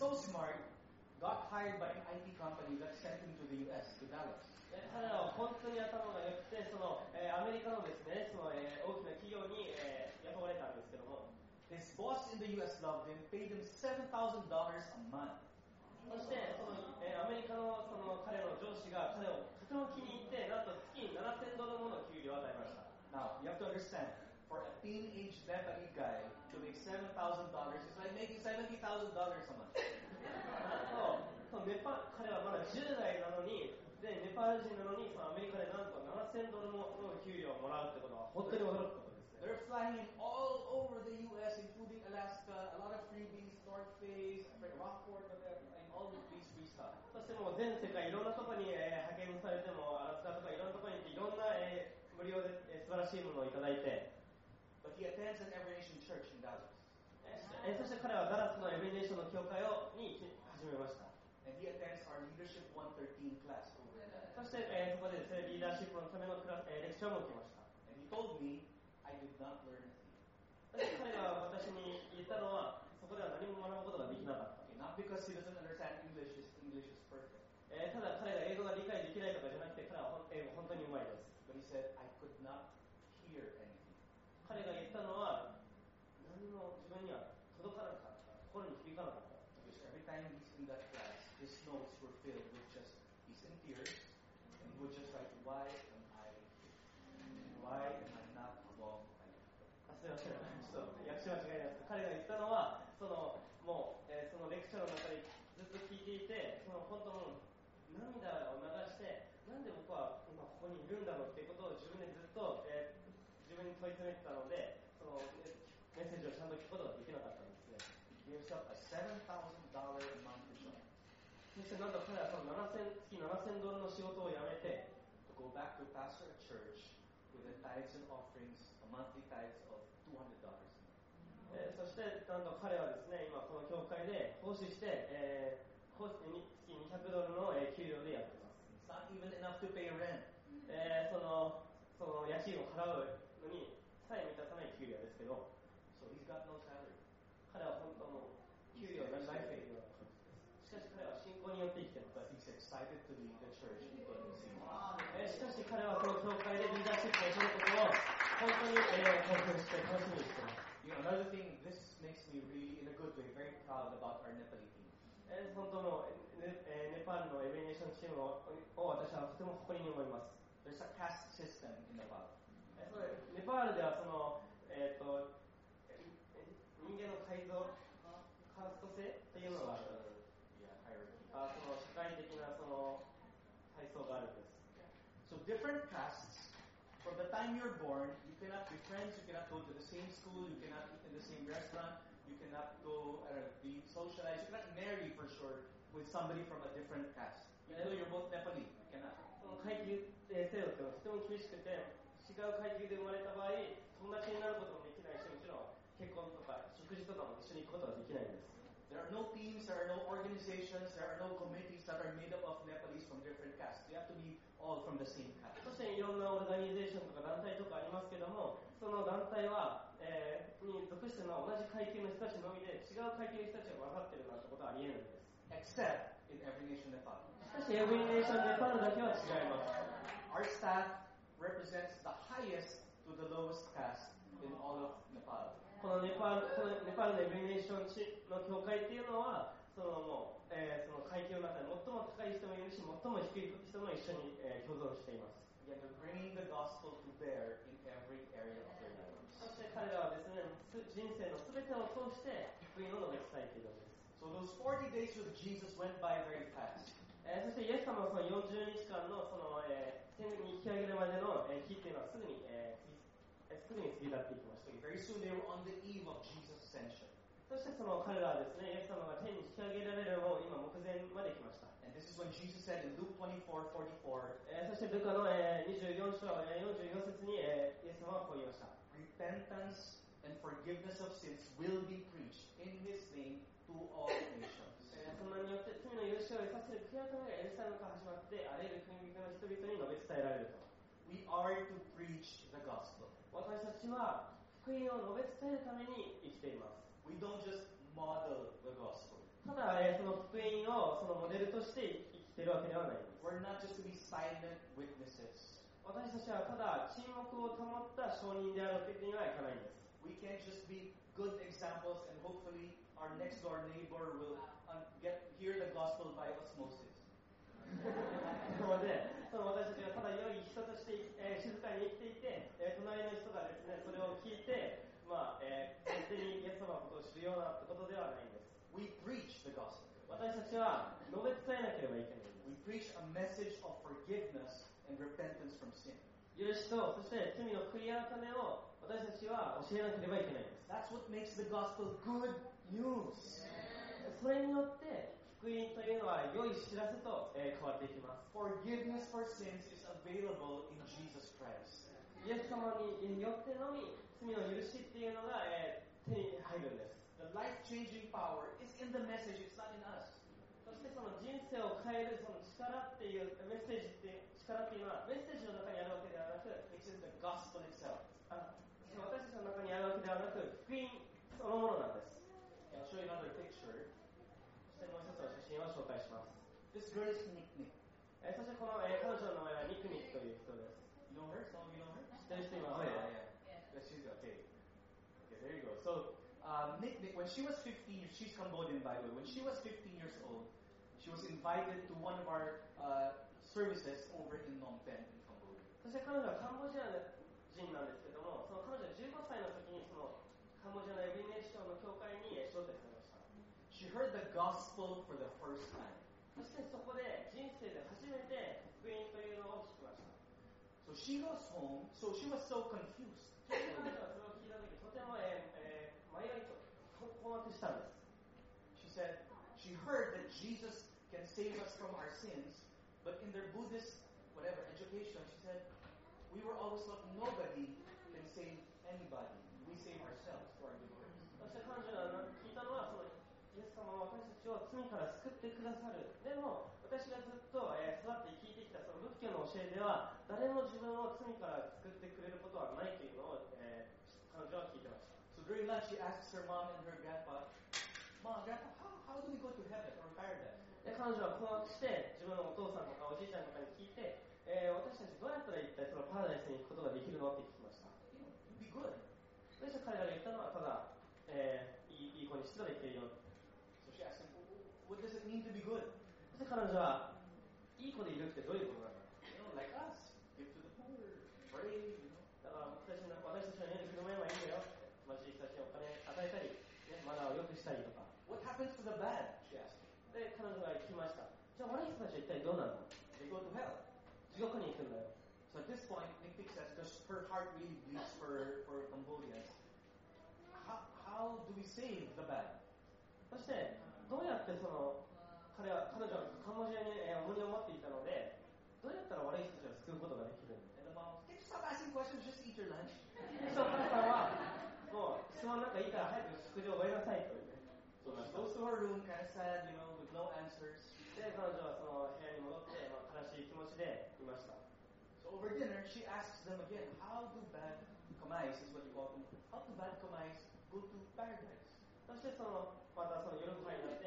so smart, got hired by an IT company that sent him to the US, to Dallas. 彼らは本当に頭が良くて、アメリカのですね、大きな企業に、雇われたんですけども、 His boss in the US loved him, paid him $7,000 a month. そして、アメリカの彼の上司が彼をとても気に入って、なんと月に$7,000もの給料を与えました。 Now, you have to understand, for a teenage Nepali guy to make $7,000 is like making $70,000 a month. 彼はまだ10代なのに、でネパール人なのにアメリカでなんと$7,000もの給料をもらうってことは本当に驚くことですね。 They're flying him all over the U.S., including Alaska, a lot of freebies, North Face, Rockport, whatever, and all of these free stuff. そしてもう全世界いろんなところに、派遣されても、アラスカとかいろんなところに行っていろんな、無料で、素晴らしいものをいただいて、 But he attends an Every Nation church in Dallas. そして彼はダラスのエブリネーションの教会に始めました。 And he attends our Leadership 113 class over there. そして、そこでですね、リーダーシップのためのレクチャーも受けました。 And he told me, I did not learn a thing. 彼が私に言ったのは、そこでは何も学ぶことができなかった。 Okay, not because he doesn't understand English, his English is perfect. ただ彼が英語が理解できないとかじゃなくて、彼は英語本当にうまいです。 But he said, I could not hear anything. 彼が言ったのは、何も自分には届かなかった。心に響かなかった。 Because every time he's in that class, his notes were filled with just, he's in tears, and he would just write, why am I here? Why am I not along by you? すみません、ちょっと訳し間違いないです。彼が言ったのは、もう、そのレクチャーの中でずっと聞いていて、本当もう涙を流して、なんで僕は今ここにいるんだろうっていうことを自分でずっと、自分に問い詰めてたので、メッセージをちゃんと聞くことができなかったんですね。 He gives up a $7,000 a month job. そしてなんと彼は月$7,000の仕事を辞めて、 to go back to pastor a church with the tithes and offerings, a monthly tithes of $200 a month. そしてなんと彼はですね、今この教会で奉仕して、月$200の給料でやっています。 It's not even enough to pay rent. その家賃を払うのにさえ満たさない給料ですけど、 So he's got no salary. 彼は本当の給料がないというような感じです。しかし彼は信仰によって生きています。 But he's excited to lead the church in Tennessee. しかし彼はこの教会でリーダーシップを取ることを本当に興奮して楽しみにしています。 You know, another thing, this makes me really, in a good way, very proud about our Nepali team. 本当のネパールのエベネーションチームを私はとても誇りに思います。 There's a caste system in Nepal. ネパールでは人間の改造、カースト制というのがある。社会的な階層があるんです。 So different castes, from the time you're born, you cannot be friends, you cannot go to the same school, you cannot eat in the same restaurant, you cannot go be socialized, you cannot marry for sure with somebody from a different caste. Even though you're both Nepali, you cannot. この階級制度というのはとても厳しくて、違う階級で生まれた場合、友達になることもできないし、もちろん結婚とか食事とかも一緒に行くことができないんです。 There are no teams, there are no organizations, there are no committees that are made up of Nepalese from different castes. They have to be all from the same caste. そしていろんなオーガニゼーションとか団体とかありますけども、その団体は、に属しての同じ階級の人たちのみで、違う階級の人たちが混ざっているなんてことはありえないんです。 Except in Every Nation Nepal. しかしエブリネーションネパールだけは違います。 Our staff represents the highest to the lowest caste in all of Nepal. このネパールのエブリネーションの教会っていうのは、その階級の中で最も高い人もいるし、最も低い人も一緒に、共存しています。 Yet they're bringing the gospel to bear in every area of their lives. そして彼らはですね、人生のすべてを通して福音を述べ伝えているんです。 So those 40 days with Jesus went by very fast. そしてイエス様のその40日間の天に引き上げるまでの日っていうのはすぐに過ぎ去っていきました。 Very soon they were on the eve of Jesus' ascension. そしてその彼らはですね、イエス様が天に引き上げられるのを今目前まで来ました。 And this is when Jesus said in Luke 24:44, そしてルカの24章44節にイエス様はこう言いました。 Repentance and forgiveness of sins will be preached in His name to all nations. その名によって罪の許しを得させる悔い改めがエルサレムから始まってあらゆる国々の人々に述べ伝えられると。 We are to preach the gospel. 私たちは福音を述べ伝えるために生きています。 We don't just model the gospel. ただ、その福音をそのモデルとして生きているわけではないんです。 We're not just to be silent witnesses. 私たちはただ沈黙を保った証人であるわけにはいかないんです。 We can't just be good examples and hopefully our next door neighbor will hear the gospel by osmosis. なので、その私たちがただ良い人として、静かに生きていて、隣の人がですね、それを聞いて、勝手にイエス様のことを知るようなことではないんです。 We preach the gospel. 私たちは述べ伝えなければいけないんです。 We preach a message of forgiveness and repentance from sin. 許しと、そして罪の悔い改めを私たちは教えなければいけないんです。 That's what makes the gospel good news. それによって福音というのは良い知らせと、変わっていきます。 Forgiveness for sins is available in Jesus Christ. イエス様によってのみ罪の許しっていうのが、手に入るんです。 The life-changing power is in the message, it's not in us. そしてその人生を変えるその力っていうメッセージって力っていうのはメッセージの中にあるわけではなく、 It's in the gospel itself. 私たちの中にあるわけではなく、福音そのものなんです。 I'll show you another picture. そしてもう一つの写真を紹介します。 This girl is Nick Nick. そしてこの、彼女の名前はニクニクという人です。 You know her? Some of you know her? 知ってる人いますか？ Yes, she's okay. Okay, there you go. So, Nick, when she was 15, she's Cambodian by the way. When she was 15 years old, she was invited to one of our services over in Phnom Penh in Cambodia. そして彼女はカンボジア人なんですけども、その彼女は15歳の時にそのカンボジアのエビネーションの教会に招待されました。 She heard the gospel for the first time. そしてそこで人生で初めて福音というのを聞きました。 So she goes home, so she was so confused. 彼女はそれを聞いた時とても、迷いと困惑したんです。 She said she heard that Jesus can save us from our sins, but in their Buddhist whatever education, she said we were always taught nobody can save anybody. We save ourselves through our good works. そして彼女が聞いたのはそのイエス様は私たちを罪から救ってくださる。でも私がずっと、育って聞いてきたその仏教の教えでは誰も自分を罪から救ってくれることはないというのを、彼女は聞いてました。 So during lunch, she asks her mom and her grandpa, "Mom, Grandpa, how do we go to heaven or paradise?" で彼女は困惑して自分のお父さんとかおじいちゃんとかに聞いて、私たちどうやったら一体そのパラダイスに行くことができるのって聞きました。 Be good. そして彼らが言ったのはただ、いい子にしたらいけるよ。 So she asked him, "What does it mean to be good?" そして彼女はいい子でいるってどういうことなのか。 Like us, give to the poor, pray. だから私たちのように振る舞えばいいんだよ。貧しい人たちにお金与えたり、マナーを良くしたりとか。 What happens to the bad? She asked him. で彼女が聞きました。じゃあ悪い人たちは一体どうなるの？ They go to hell. 地獄に行くんだよ。 So at this point, Nick Nick says, because her heart really bleeds for Cambodians, how do we save the bad? そしてどうやってその彼女はカンボジアに重荷を持っていたので、どうやったら悪い人たちを救うことができるの？ And the mom, can you stop asking questions? Just eat your lunch. そしたらお母さんはもう質問なんかいいから早く食事を終えなさいと言って。 So she goes to her room, kind of sad, with no answers. で彼女はその部屋に戻って、悲しい気持ちでいました。 So over dinner, she asks them again, how do bad kamais, is what you call them, how do bad kamais go to paradise? そしてまたその夜ご飯になって、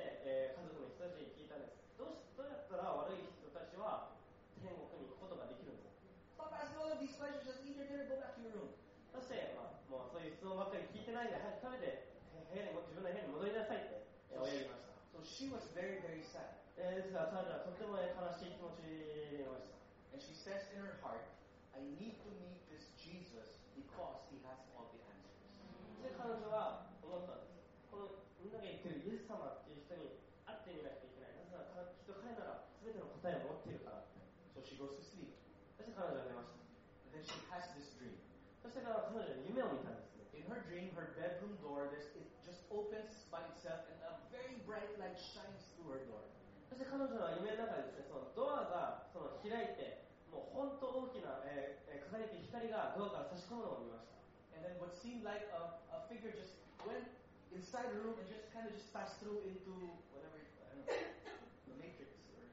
家族の人たちに聞いたんです。どうやったら悪い人たちは天国に行くことができるんですか？ Stop asking all of these questions, just eat your dinner, go back to your room. そして、もうそういう質問ばっかり聞いてないで早く食べて自分の部屋に戻りなさいって親言いました。 So she was very, very sad. ですが彼女はとても悲しい気持ちでいました。 And she says in her heart, I need to meet this Jesus because he has all the answers. そして彼女は思ったんです。このみんなが言ってるイエス様っていう人に会ってみなきゃいけない。なぜならきっと彼なら全ての答えを持っているから。 So she goes to sleep. そして彼女は寝ました。 And then she has this dream. そして彼女は夢を見たんですね。 In her dream, her bedroom door, it just opens by itself and a very bright light shines through her door. そして彼女は夢の中でですね、そのドアが開いて、もう本当大きな、輝き光がドアから差し込むのを見ました。 And then what seemed like a figure just went inside the room and just kind of just passed through into whatever, I don't know, the Matrix or.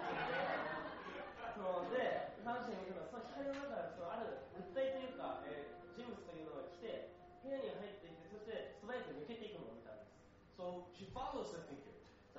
で、彼女に見たのはその光の中からある物体というか、人物というのが来て、部屋に入っていて、そして素早く抜けていくのを見たんです。 So she follows the figure. そ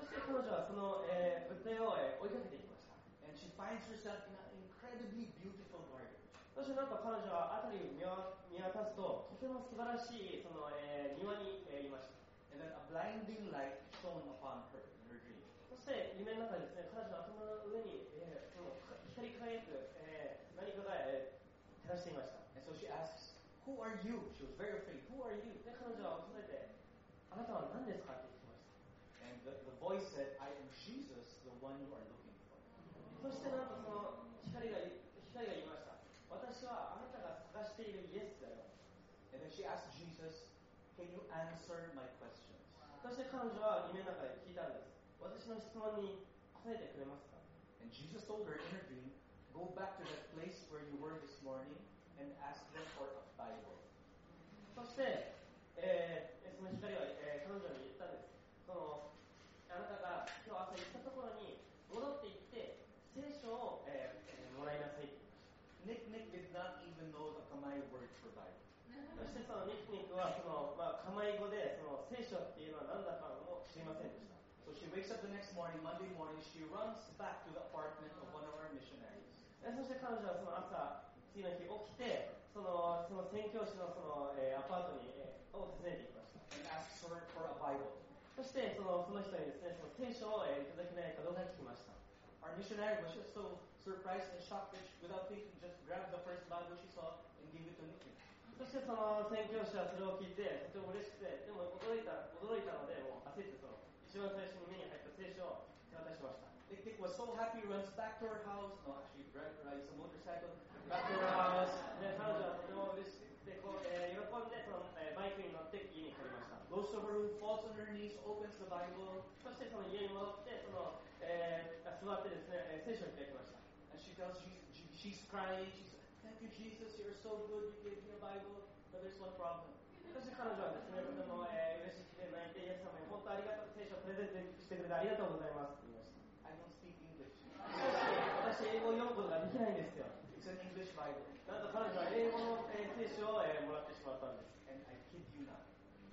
finds herself in an incredibly beautiful garden. そしてなんか彼女は辺りを見渡すととても素晴らしいその、庭に、いました。 And then a blinding light shone upon her in her dream. そして夢の中でですね、彼女の頭の上に、その光り輝く、何かが、照らしていました。 And so she asks, "Who are you?" She was very afraid. "Who are you?" で彼女は恐れて、あなたは何ですかって聞きました。 And the voice said, "I am Jesus, the one you are looking for." そしてなんとその光が言いました。私はあなたが探しているイエスだよ。 And then she asked Jesus, "Can you answer my questions?" そして彼女は夢の中で聞いたんです。私の質問に答えてくれますか？ And Jesus told her in her dream, "Go back to that place where you were this morning and ask them for a Bible." そして、その光は、彼女に言ったんです。そのあなたが今日朝行ったところに戻って行って聖書を、もらいなさいって言いました。 Nick did not even know the Khmer word for Bible. そしてそのニクはその、カマイ語でその聖書っていうのは何だかも知りませんでした。 So she wakes up the next morning, Monday morning, she runs back to the apartment of one of our missionaries. そして彼女はその朝次の日起きてその宣教師のその、アパートに、を訪ねていきました。 And asks her for a Bible. そしてその人にですね、その聖書を、いただけないかどうか聞きました。 Our missionary was just so surprised and shocked that she, without thinking, just grabbed the first Bible she saw and gave it to Nick. そしてその宣教師はそれを聞いてとても嬉しくて、でも驚いたのでもう焦ってその一番最初に目に入った聖書を手渡しました。 Nick was so happy, runs back to her house. No, actually, rides a motorcycle back to her house. で彼女はとても嬉しくてこう、喜んでその、バイクに乗って家に帰りました。 Goes to her room, falls on her knees, opens the Bible, そしてその家に戻ってその、座ってですね、聖書を開きました。 and she tells she's crying. She says, "Thank you, Jesus. You're so good. You gave me a Bible, but there's one problem." そして彼女はですね、とても、嬉しくて泣いてイエス様に本当ありがとう、聖書をプレゼントしてくれてありがとうございますって言いました。 I don't speak English. 私英語を読むことができないんですよ。 It's an English Bible. なんと彼女は英語の、聖書を、もらってしまったんです。 And I kid you not,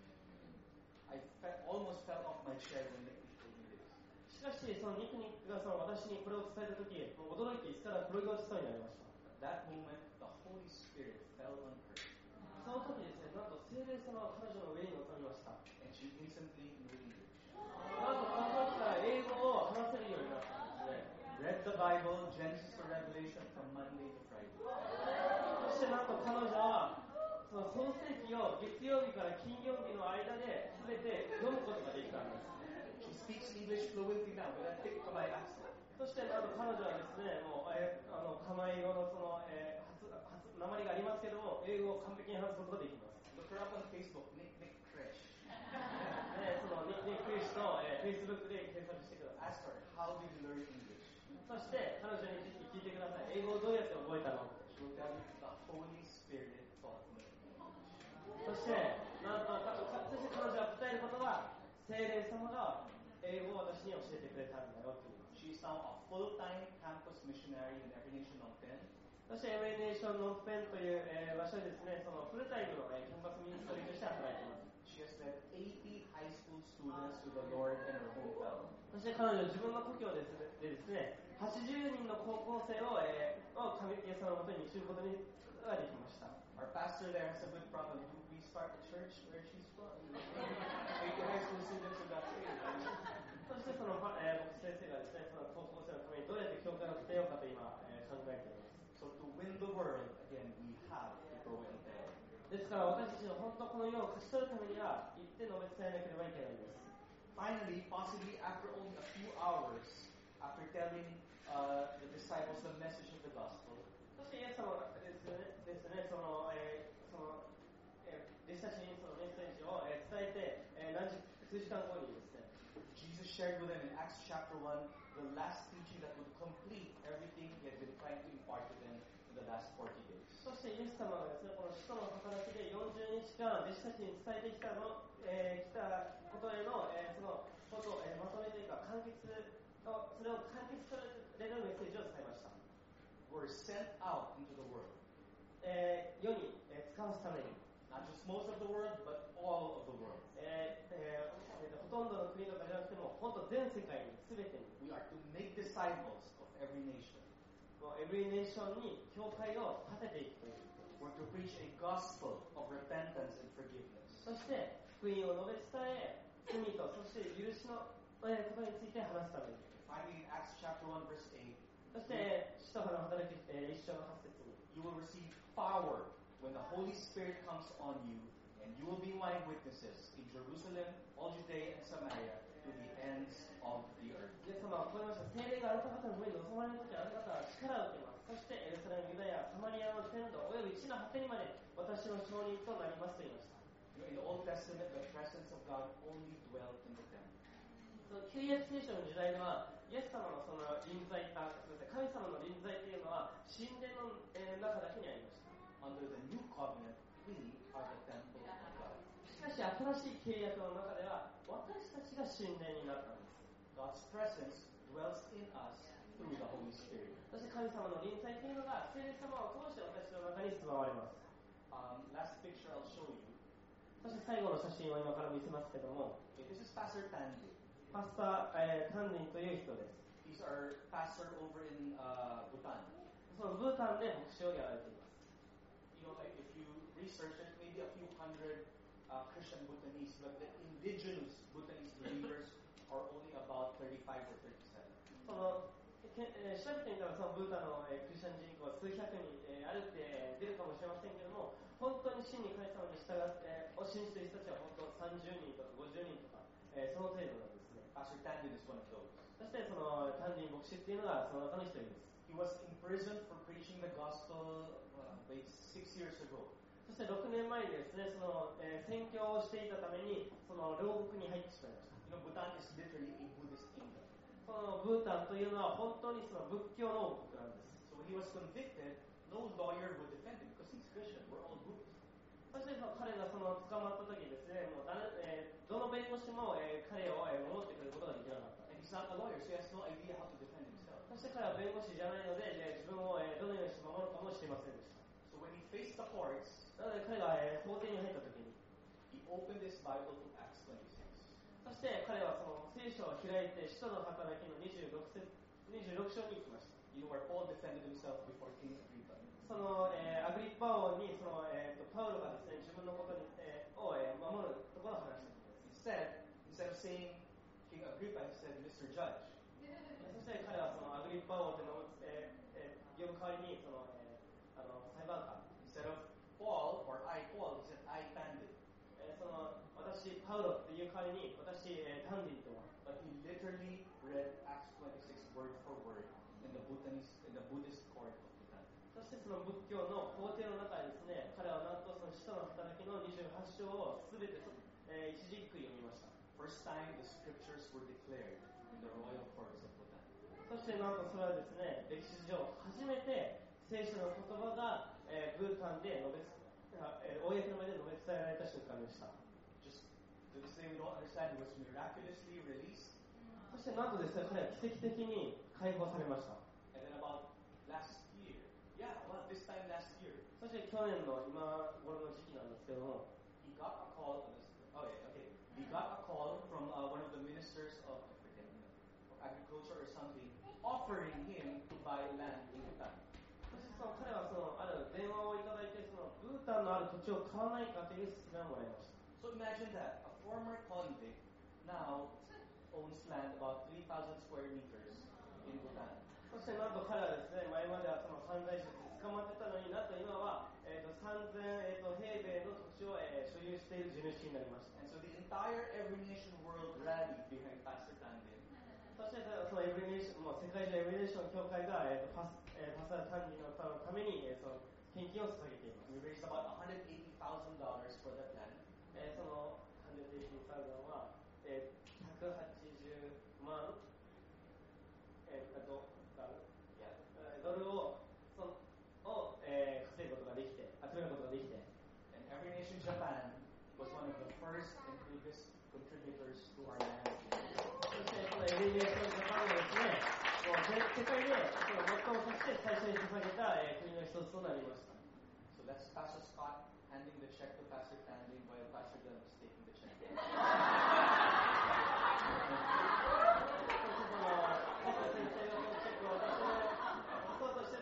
almost fell off my chair when Nick told me this. しかし、そのニクがその私にこれを伝えたとき、もう驚いて椅子から転げ落ちそうになりました。 At that moment, the Holy Spirit fell on her, その時ですね、なんと聖霊様が彼女の上に乗りました。 and she instantly knew English. なんとその時から英語を話せるようになったんですね。 Read the Bible, Genesis to Revelation, from Monday to Friday. そしてなんと彼女はその創世記を月曜日から金曜日の間で全て読むことができたんです。 She speaks English fluently now with a thick Khmer accent. そしてなんと彼女はですね、もう、カマイ語のその、訛りがありますけども、英語を完璧に話すことができます。 Look her up on Facebook, Nick Crash. そのニックリスの、Facebook で検索してください。 Ask her, how did you learn English? そして彼女にぜひ聞いてください。英語をどうやって覚えたの？ She will tell you, the Holy Spirit taught me. そしてなんとそして彼女が答えることは聖霊様が英語を私に教えてくれたんだよという。 She is now a full-time campus missionary in Every Nation of 10. そしてエメネーションノンペンという、場所でですね、そのフルタイムの、キャンパスミニストリーとして働いています。 She has led 80 high school students to the Lord in her hometown. そして彼女は自分の故郷でですね、80人の高校生を、神イエス様のもとに導くことにができました。 Our pastor there has a good problem. Do we start a church where she's from? 80 high school students who got saved. そしてその、牧師先生がですね、その高校生のためにどうやって教会を建てようかと今、考えています。 So to win the world, again, we have to go and tell. ですから私たちは本当この世を勝ち取るためには言って述べ伝えなければいけないんです。 Finally, possibly after only a few hours, after telling the disciples the message of the gospel, そしてイエス様がですね、その、弟子たちにそのメッセージを、伝えて、数時間後にですね、 Jesus shared with them in Acts chapter 1 the last teaching that would complete everything he had been trying to impart to them in the last 40 days. そしてイエス様がですね、この使徒の働きで40日間弟子たちに伝えてきたことへの、そのことを、まとめというかそれを完結されるメッセージを伝えました。 Were sent out into the world. 世に、使わすために Not just most of the world, but all of the world. ほとんどの国とかじゃなくても本当全世界に全てに We are to make disciples of every nation. エブリネーションに教会を建てていくという。 We're to preach a gospel of repentance and forgiveness. そして福音を述べ伝え、罪とそして許しのことについて話すために。 Finally, in Acts chapter 1, verse 8, そして使徒の働き1章の8節に。 you will receive power when the Holy Spirit comes on you, and you will be my witnesses in Jerusalem, all Judea and Samaria, to the ends of the earth. イエス様はこう言いました。聖霊があなた方の上に臨まれるとき、あなた方は力を受けます。そしてエルサレム、ユダヤ、サマリアの全土および地の果てにまで私の証人となりますと言いました。 In the Old Testament, the presence of God only dwelt in the temple. その旧約聖書の時代では、イエス様のその臨在、神様の臨在というのは神殿の中だけにありました。 Under the new covenant, we are the temple of God. しかし新しい契約の中では私たちが神殿になったんです。 God's presence dwells in us through the Holy Spirit. そして神様の臨在というのが聖霊様を通して私の中に住まわれます。 Last picture I'll show you. そして最後の写真を今から見せますけども、 This is Pastor Tandy. パスター、タンディンという人です。 He's our pastor over in Bhutan. そのブータンで牧師をやられています。 You know, like if you research it, maybe a few hundred Christian Bhutanese, but the indigenous Bhutanese believers are only about 35 or 37. その調べてみたらそのブータンの、クリスチャン人口は数百人、あるって出るかもしれませんけども、本当に真に神様に従って、を信じている人たちは本当30人とか50人とか、その程度なんですね。 Pastor Tandy is one of those. そしてそのタンディン牧師っていうのがその中の一人です。 He was imprisoned for preaching the gospel 6 years ago. そして6年前にですね、その、宣教をしていたためにその牢獄に入ってしまいました。 You know, Bhutan is literally a Buddhist kingdom. そのブータンというのは本当にその仏教の王国なんです。 So when he was convicted, no lawyer would defend him because he's Christian. We're all Buddhists. そして彼がその捕まった時にですね、もうどの弁護士も、彼を守ってくれることができなかった。 And he's not a lawyer, so he has no idea how to defend himself. そして彼は弁護士じゃないので、自分をどのようにして守るかも知りませんでした。 So when he faced the courts, なので彼が法廷に入った時に、 he opened his Bible to Acts 26. そして彼はその聖書を開いて使徒の働きの26章に行きました。 You know where Paul defended himself before King Agrippa. その、アグリッパ王にその、パウロがですね、自分のことに、を、守るところを話したんです。 Instead of saying King Agrippa, he said Mr. Judge. そして彼はそのアグリッパ王というのを、呼ぶ代わりにその、裁判官。 Instead of Paul or I Paul, he said I Tandy. その私パウロっていう代わりに私、タンディとは。 But he literally read Acts 26 word for word in the Buddhist court of Bhutan. そしてその仏教の法廷の中にですね、彼はなんとその使徒の働きの28章をすべて、一字一句読みました。 First time the scriptures were declared in the royal courts of Bhutan. そしてなんとそれはですね、歴史上初めて聖書の言葉が、ブータンで公の前で述べ伝えられた瞬間でした。 Just to this day we don't understand, he was miraculously released. そしてなんとですね、彼は奇跡的に解放されました。 And then about last year, this time last year, そして去年の今頃の時期なんですけども、 he got a call. He got a call from one of the ministers of agriculture or something, offering him to buy land in Bhutan. そしてその彼はそのある電話をいただいて、そのブータンのある土地を買わないかという勧めをもらいました。 So imagine that a former convict now owns land about 3,000 square meters in Bhutan. そしてなんと彼はですね、前まではその犯罪者で捕まってたのになと今は、3000、平米の土地を、所有している地主になりました。 And so the entire Every Nation world rallied behind Pastor Tandy. そしてそのエブリネーション、もう世界中エブリネーション協会が、パサー・タンディのために、その献金を捧げています。 We raised about $180,000 for that land. その180,000は、180万、ドルを稼ぐことができて、集めることができて、 And Every Nation Japan was one of the first and biggest contributors to our land. そしてこのエブリネーションジャパンはですね、世界で最もそして最初に捧げた、国の一つとなりました。 So that's Pastor Scott handing the check to Pastor Tandy while Pastor Dunn was taking the check. そしてそのパスタ先生がそのチェックを私のそうとして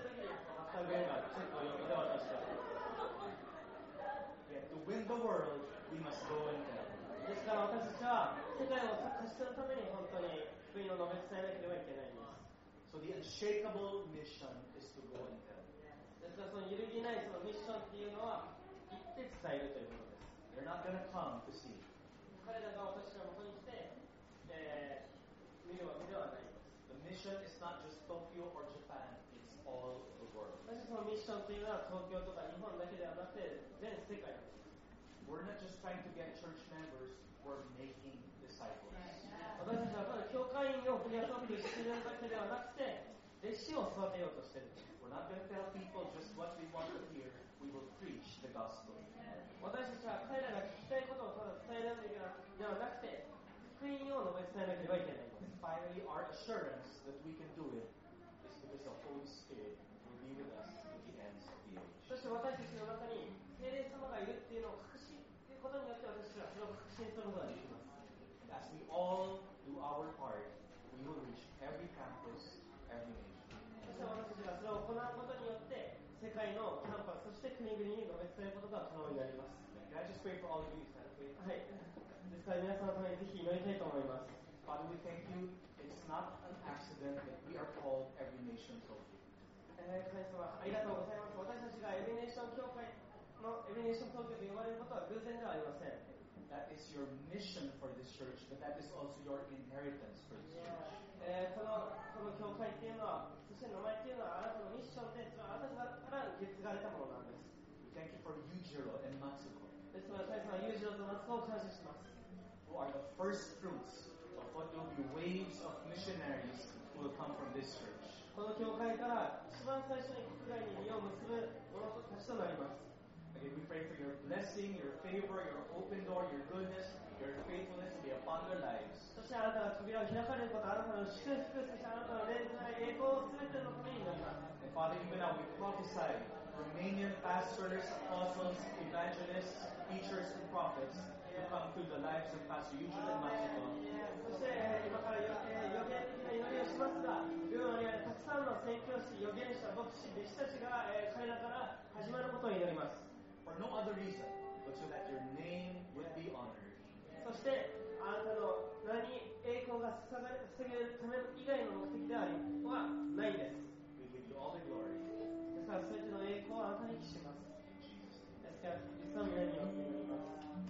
を述べ伝えなければいけないんです。 So the unshakable mission is to go and tell. ですからその揺るぎないそのミッションっていうのは言って伝えるということです。 They're not going to come to see. 彼らが私のもとに来て、見るわけではないんです。 The mission is not just Tokyo or Japan, it's all the world. 私そのミッションというのは東京とか日本だけではなくて全世界なんです。 We're not just trying to get church members, we're making disciples. 私たちはただ教会員を増やそうとしているだけではなくて弟子を育てようとしている。 We're not going to tell people just what we want to hear, we will preach the gospel. 私たちは彼らが聞きたいことをただ伝えるではなくて福音を述べ伝えなければいけないんです。 And finally, our assurance that we can do it is because the Holy Spirit will be with us to the ends of the age. そして私たちの中に聖霊様がいるっていうのを確信することによって私たちはそれを確信することができます。 And as we all do our part, we will reach every campus, every nation. そして私たちがそれを行うことによって世界のキャンパスそして国々に述べ伝えることが可能になります。 Can I just pray for all of you? Is that okay? はい。ですから皆さんのためにぜひ祈りたいと思います。 Father, we thank you. It's not an accident that we are called every nation Tokyo. 神様ありがとうございます。私たちがエビネーション協会のエビネーション東京と呼ばれることは偶然ではありません。 That is your mission for this church, but that is also your inheritance for this church. この教会っていうのは、そして名前っていうのはあなたのミッションで、それはあなたから受け継がれたものなんです。 We thank you for Yujiro and Matsuko, ですから神様は裕次郎と松子を感謝します。 who are the first fruits of what will be waves of missionaries who will come from this church. この教会から一番最初に国外に実を結ぶ者たちとなります。 Again, we pray for your blessing, your favor, your open door, your goodness, your faithfulness to be upon their lives. そしてあなたが扉を開かれること、あなたの祝福、そしてあなたの連続な栄光を全てのためになります。 And Father, even now we prophesy Romanian pastors, apostles, evangelists, teachers, and prophets to come through the lives of Pastor Yujiro and Matsuko. そして今から予言的な祈りをしますが、ルーマにあるたくさんの宣教師、預言者、牧師、弟子たちが彼らから始まることを祈ります。 For no other reason, but so that your name would be honored. そしてあなたの名に栄光が捧げるため以外の目的でありはないんです。 We give you all the glory. ですから全ての栄光をあなたに期します。ですから実の皆によって祈ります。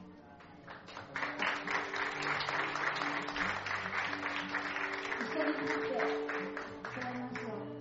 一緒に立って歌いましょう。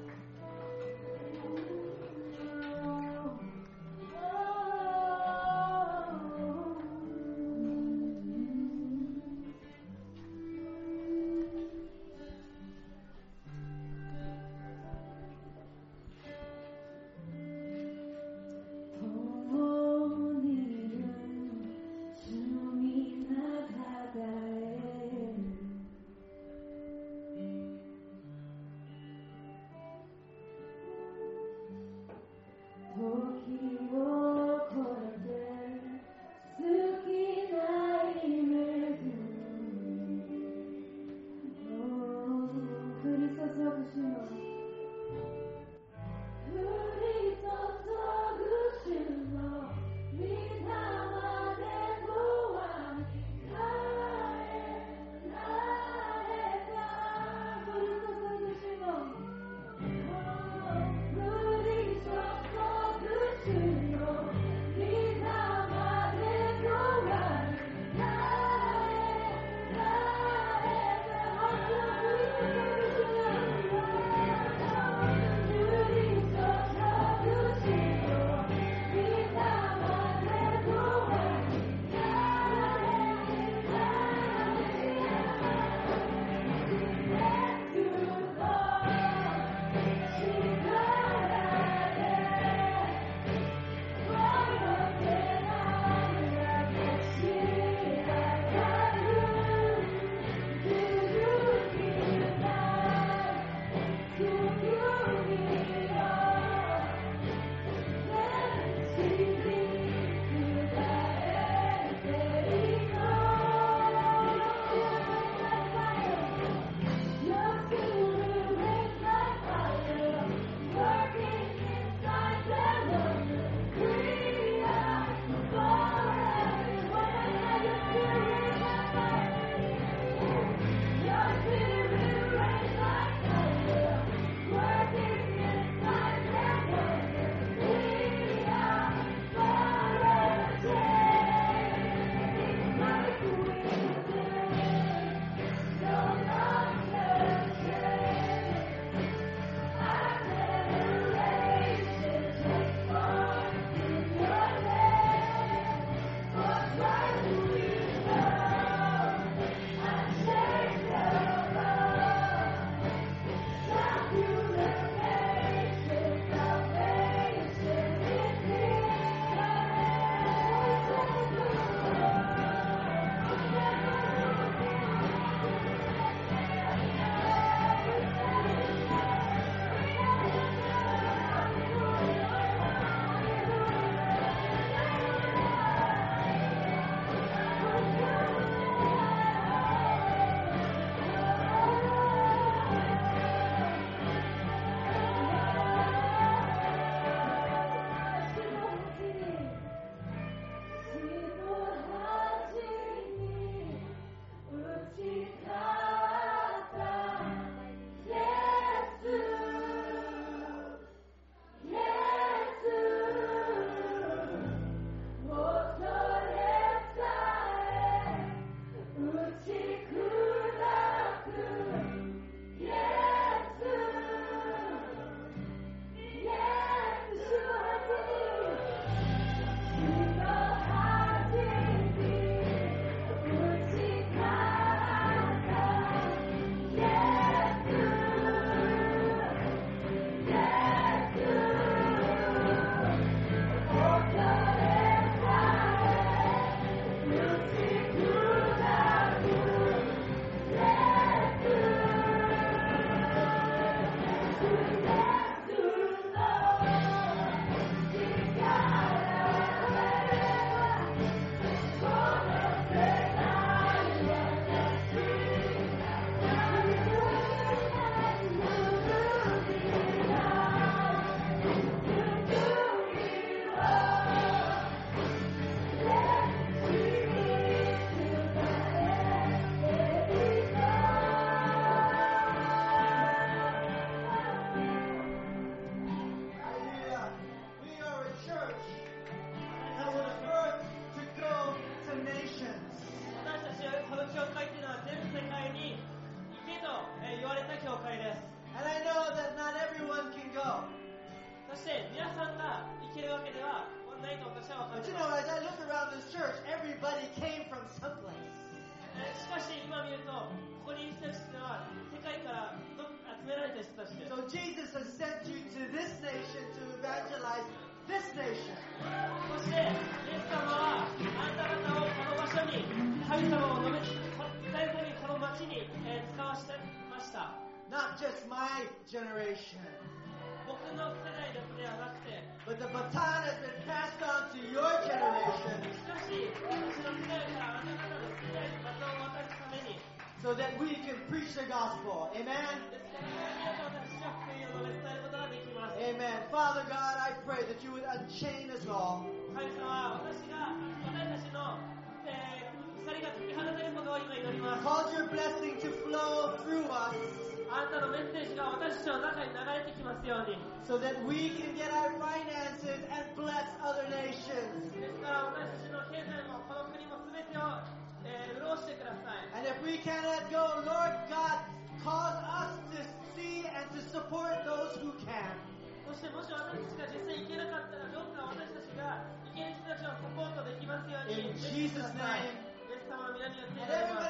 church, everybody came from someplace. しかし今見ると、ここにいる人たちは世界から集められた人たちです。 So Jesus has sent you to this nation to evangelize this nation. そして、イエス様はあなた方をこの場所に、神様を述べ伝えずにこの町に、使わせました。 Not just my generation. 僕の世代だけではなくて、 But the baton has been passed on to your generation. しかし、私の世代からあなた方の世代にバトンを渡すために、 So that we can preach the gospel. Amen? ですから皆さん私が福音を述べ伝えることができます。 Amen. Father God, I pray that you would unchain us all. 神様は私たちの、鎖が解き放たれることを今祈ります。 Cause your blessing to flow through us あなたのメッセージが私たちの中に流れてきますように。 so that we can get our finances and bless other nations. ですから私たちの経済もこの国も全てを、潤してください。 And if we cannot go, Lord God, cause us to see and to support those who can. そしてもし私たちが実際行けなかったらどうか私たちが行ける人たちをサポートできますように。 In Jesus' name. イエス様の皆によって祈り And ます。